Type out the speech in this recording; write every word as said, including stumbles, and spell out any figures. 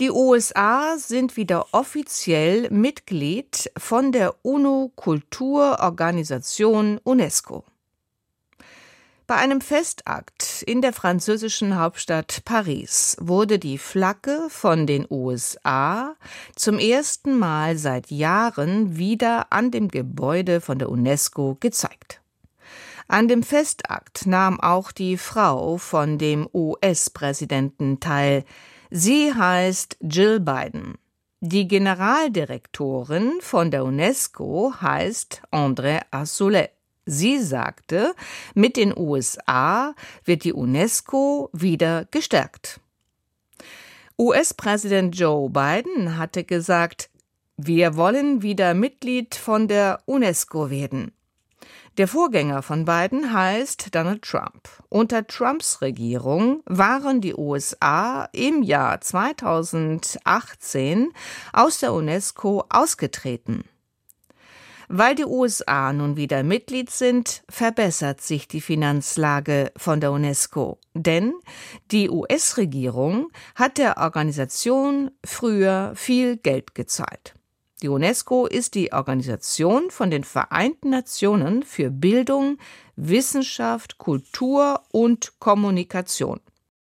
Die U S A sind wieder offiziell Mitglied von der UNO-Kulturorganisation UNESCO. Bei einem Festakt in der französischen Hauptstadt Paris wurde die Flagge von den U S A zum ersten Mal seit Jahren wieder an dem Gebäude von der UNESCO gezeigt. An dem Festakt nahm auch die Frau von dem U S-Präsidenten teil. Sie heißt Jill Biden. Die Generaldirektorin von der UNESCO heißt André Azoulay. Sie sagte, mit den U S A wird die UNESCO wieder gestärkt. U S-Präsident Joe Biden hatte gesagt, wir wollen wieder Mitglied von der UNESCO werden. Der Vorgänger von Biden heißt Donald Trump. Unter Trumps Regierung waren die U S A im Jahr zweitausendachtzehn aus der UNESCO ausgetreten. Weil die U S A nun wieder Mitglied sind, verbessert sich die Finanzlage von der UNESCO. Denn die U S-Regierung hat der Organisation früher viel Geld gezahlt. Die UNESCO ist die Organisation von den Vereinten Nationen für Bildung, Wissenschaft, Kultur und Kommunikation.